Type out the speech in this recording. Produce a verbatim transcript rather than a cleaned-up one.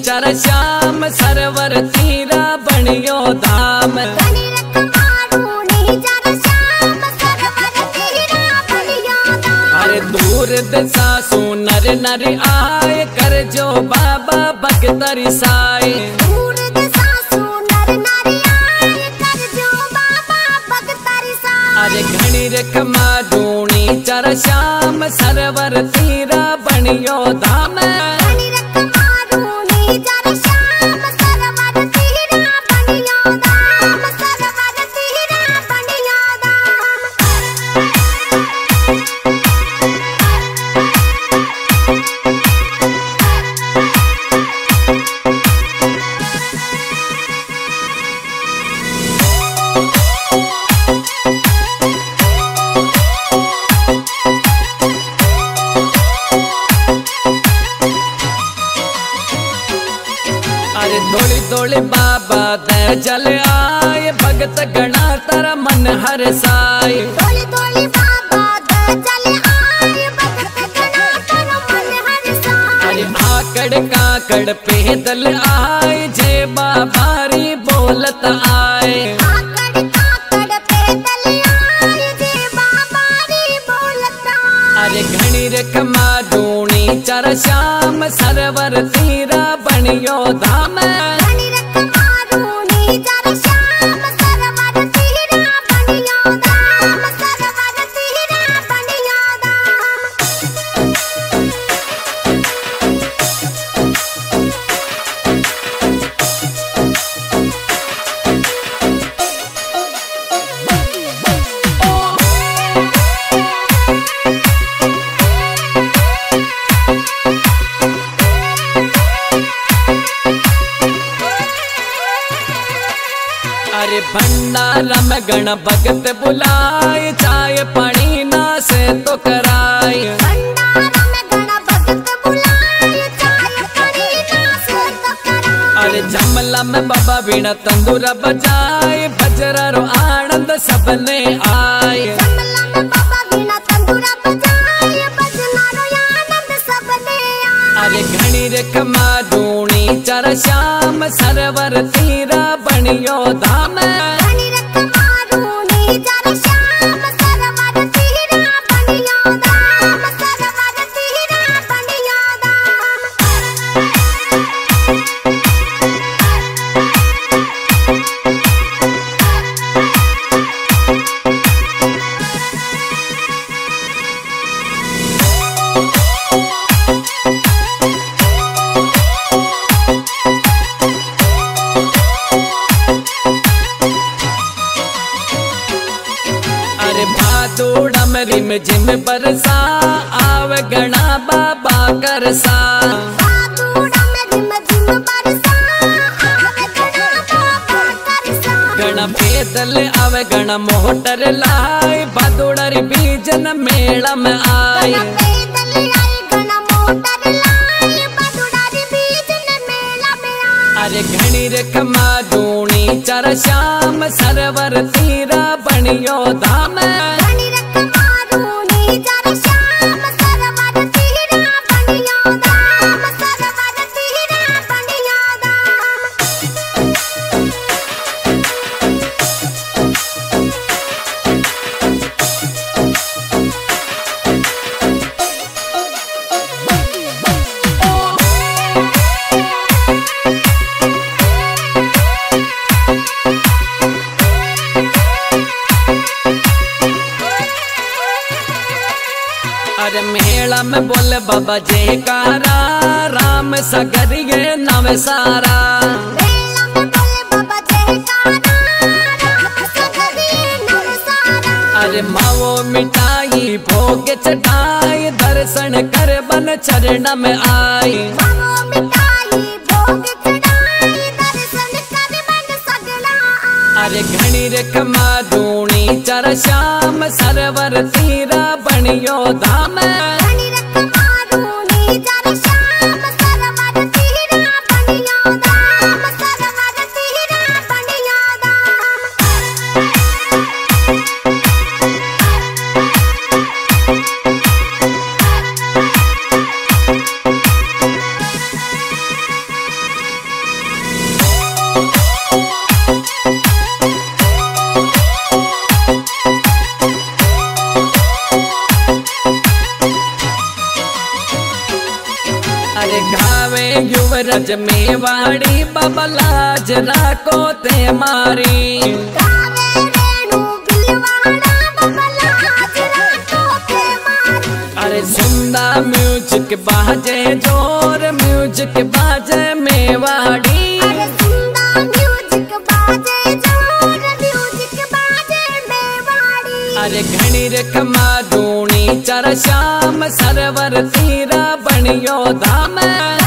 चर श्याम सरवर तीरा बनियो धाम। अरे दूर दिशा सु नर नर आए कर जो बाबा भगत रिसाए। अरे घनी रखमा ढूणी चर श्याम सरवर तीरा बनियो धाम। दौड़ी दौड़ी बाबा दे जल आए भगत गणा तारा मन हर साए। दौड़ी दौड़ी बाबा दे जल आए भगत गणा तारा मन हर साए। अरे आकड़ काकड़ पैदल आए जे बाबारी बोलत आए। आकड़ काकड़ पैदल आए जे बाबारी बोलत आए। अरे घनी रखमा ढूणी चर श्याम सरवर तीरा बनियो धाम। अरे भंडारा में गण भगत बुलाए चाय पानी ना से तो कराए। भंडारा में गण भगत बुलाए चाय पानी ना से तो कराए। अरे जमला में बाबा वीणा तंदूरा बजाए बजरा रो आनंद सबने आए। जमला में बाबा वीणा तंदूरा बजाए बजना रो आनंद सबने आए। अरे घनी रखमा ढूणी चर श्याम सरवर तीरा बनियो धाम। भादोड़ा में रिम झिम बरसा आवे गणा बाबा करसा। भादोड़ा में रिम झिम बरसा आवे गणा बाबा करसा। गणा पैदल आवे गणा मोटर लाए भादोड़ा रे बीजन मेला में आए। पैदल आए गणा मोटर लाए भादोड़ा रे बीजन मेला में आए। अरे घनी रखमा ढूणी चर श्याम सरवर तीरा बनियो धाम। अरे मेला में बोले बाबा जयकारा राम सगरिये नव सारा। मेला में बोले बाबा जयकारा राम सगरिये नव सारा। अरे मावो मिठाई भोग चढ़ाई दर्शन कर बन चरण में आई। मावो मिठाई भोग चढ़ाई दर्शन कर बन सगला आई। अरे घनी रखमा ढूणी चर श्याम सरवर तीरा बनियो धाम। रज मेवाड़ी बाबा लाज राको ते मारी। अरे सुंदा म्यूजिक बाजे जोर म्यूजिक बाजे मेवाड़ी। अरे सुंदा म्यूजिक बाजे जोर म्यूजिक बाजे मेवाड़ी। अरे घणी रखमा धूणी चर श्याम सरवर तीरा बणियो धाम।